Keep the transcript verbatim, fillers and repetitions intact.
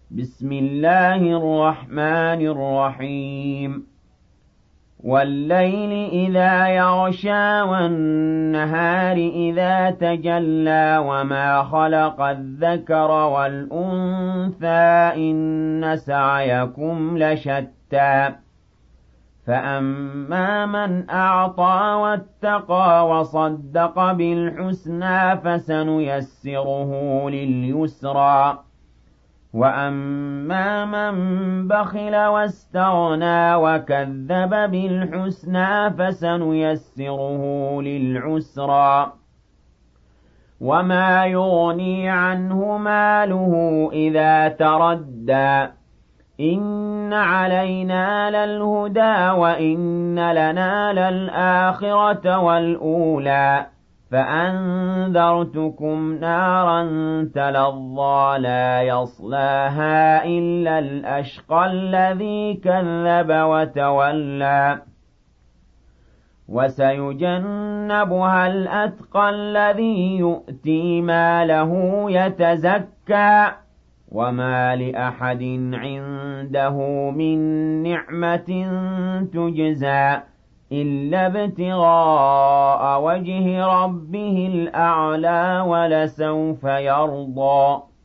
بسم الله الرحمن الرحيم والليل إذا يغشى والنهار إذا تجلى وما خلق الذكر والأنثى إن سعيكم لشتى فأما من أعطى واتقى وصدق بالحسنى فسنيسره لليسرى وأما من بخل واستغنى وكذب بالحسنى فسنيسره للعسرى وما يغني عنه ماله إذا تردى إن علينا للهدى وإن لنا للآخرة والأولى فأنذرتكم نارا تلظى لا يصلاها إلا الأشقى الذي كذب وتولى وسيجنبها الأتقى الذي يؤتي ماله يتزكى وما لأحد عنده من نعمة تجزى إلا ابتغاء وجه ربه الأعلى ولسوف يرضى